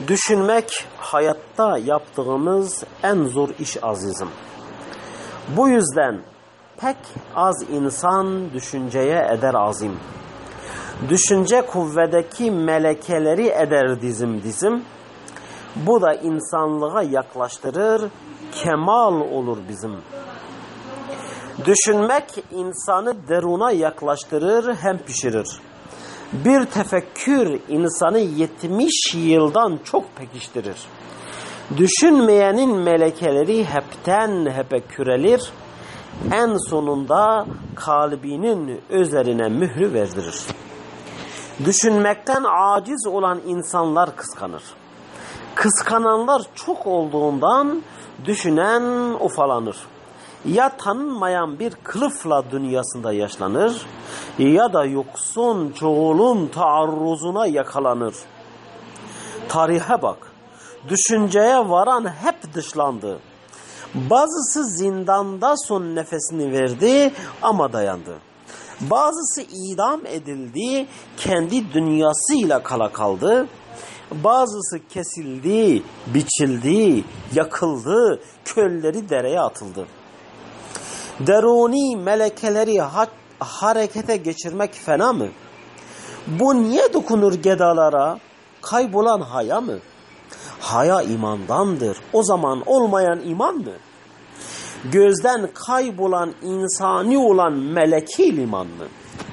Düşünmek hayatta yaptığımız en zor iş azizim. Bu yüzden pek az insan düşünceye eder azim. Düşünce kuvvedeki melekeleri eder dizim dizim. Bu da insanlığa yaklaştırır, kemal olur bizim. Düşünmek insanı deruna yaklaştırır hem pişirir. Bir tefekkür insanı 70 yıldan çok pekiştirir. Düşünmeyenin melekeleri hepten hepe kürelir. En sonunda kalbinin üzerine mührü verdirir. Düşünmekten aciz olan insanlar kıskanır. Kıskananlar çok olduğundan düşünen ufalanır. Ya tanınmayan bir kılıfla dünyasında yaşlanır ya da yoksun çoğulun taarruzuna yakalanır. Tarihe bak, düşünceye varan hep dışlandı. Bazısı zindanda son nefesini verdi ama dayandı. Bazısı idam edildi, kendi dünyasıyla kala kaldı. Bazısı kesildi, biçildi, yakıldı, kölleri dereye atıldı. Deruni melekeleri harekete geçirmek fena mı? Bu niye dokunur gedalara? Kaybolan haya mı? Haya imandandır. O zaman olmayan iman mı? Gözden kaybolan insani olan meleki liman mı?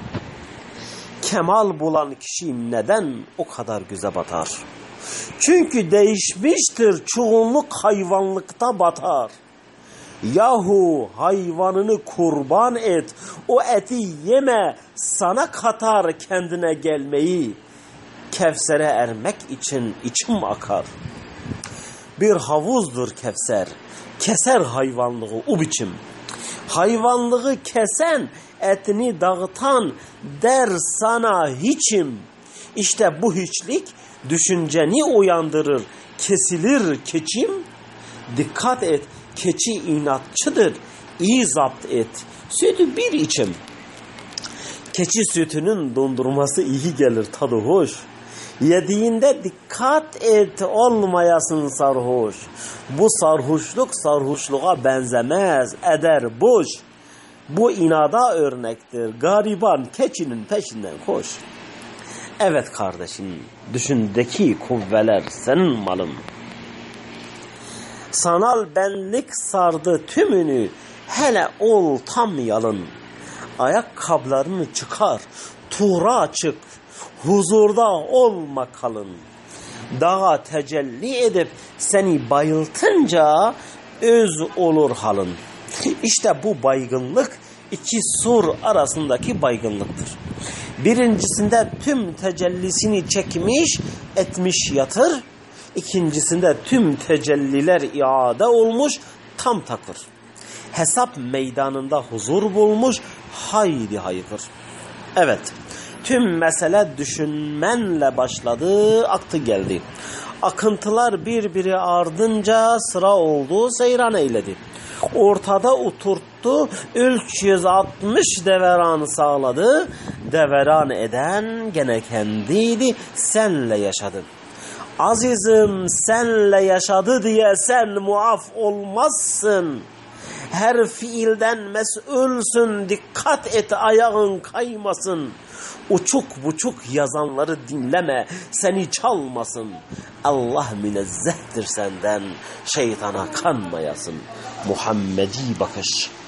Kemal bulan kişi neden o kadar göze batar? Çünkü değişmiştir, çoğunluk hayvanlıkta batar. Yahu hayvanını kurban et, o eti yeme, sana katar kendine gelmeyi. Kevser'e ermek için içim akar. Bir havuzdur Kevser, keser hayvanlığı o biçim. Hayvanlığı kesen, etini dağıtan der sana hiçim. İşte bu hiçlik düşünceni uyandırır, kesilir keçim. Dikkat et, keçi inatçıdır, iyi zapt et, sütü bir içim. Keçi sütünün dondurması iyi gelir, tadı hoş. Yediğinde dikkat et, olmayasın sarhoş. Bu sarhoşluk sarhoşluğa benzemez, eder boş. Bu inada örnektir, gariban keçinin peşinden koş. Evet kardeşim, düşündeki kuvveler senin malın. Sanal benlik sardı tümünü, hele ol tam yalın. Ayakkabılarını çıkar, tuğra çık, huzurda olma kalın. Dağa tecelli edip seni bayıltınca öz olur halın. İşte bu baygınlık iki sur arasındaki baygınlıktır. Birincisinde tüm tecellisini çekmiş, etmiş yatır. İkincisinde tüm tecelliler iade olmuş, tam takır. Hesap meydanında huzur bulmuş, haydi haykır. Evet, tüm mesele düşünmenle başladı, aktı geldi. Akıntılar birbiri ardınca sıra oldu, seyran eyledi. Ortada oturttu, 360 deveran sağladı. Deveran eden gene kendiydi, senle yaşadı. Azizim senle yaşadı diye sen muaf olmazsın. Her fiilden mesulsün, dikkat et ayağın kaymasın. Uçuk buçuk yazanları dinleme, seni çalmasın. Allah münezzehtir senden, şeytana kanmayasın. Muhammedi bakış.